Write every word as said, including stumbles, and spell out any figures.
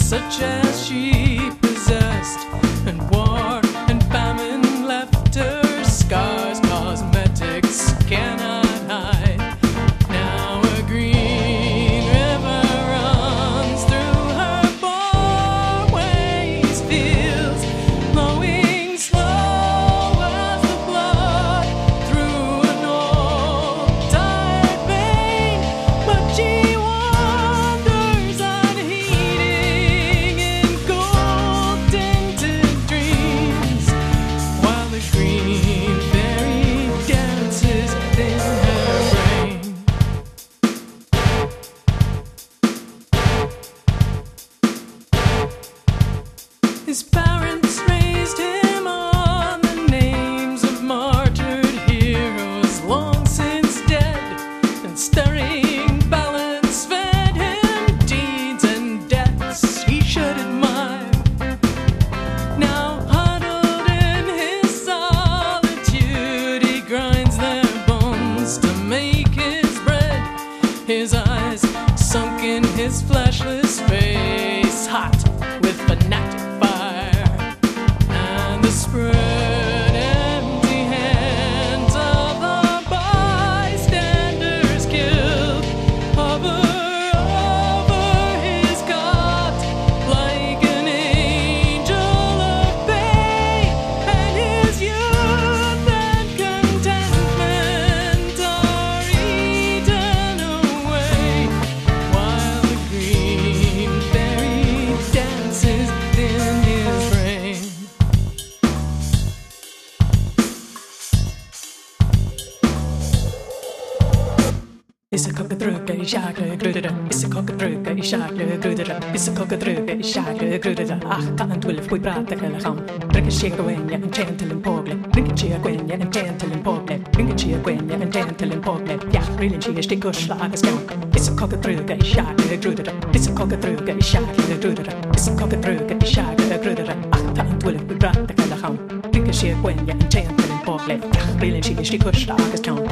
such as she possessed, and war and famine left her scars. Cosmetics cannot hide. Now a green river runs through her four ways fields, flowing slow as the blood through an old tired vein. But she wanders unheeding in gold tinted dreams, while the green berry dances in her brain. His parents raised him on the names of martyred heroes long since dead, and stirring ballads fed him deeds and deaths he should admire. Now huddled in his solitude, he grinds their bones to make his bread. His eyes sunk in his fleshless face, hot with fanatic fire, and the spread empty hands of the bystanders killed hover over his cot like an angel of pain, and his youth and contentment are eaten away, while the green berry dances in his brain. Is a cockatruga, is shagre, grudera. Is a cockatruga, is shagre, grudera. Is a cockatruga, is shagre, grudera. Ach, kan twilf, we prata hela ham. Drink a shake away, and gentle and pogle. Drink a cheer, gwen, and gentle and pogle. Drink a cheer, gwen, and gentle and pogle. Ja, really, she is the kush like a skunk. Is a cockatruga, is shagre, grudera. Is a cockatruga, is shagre, grudera. Is a cockatruga, is shagre, grudera. Ach, kan twilf, we prata hela ham. Drink a cheer, gwen, and gentle and pogle. Ja, really, she is the kush like a skunk.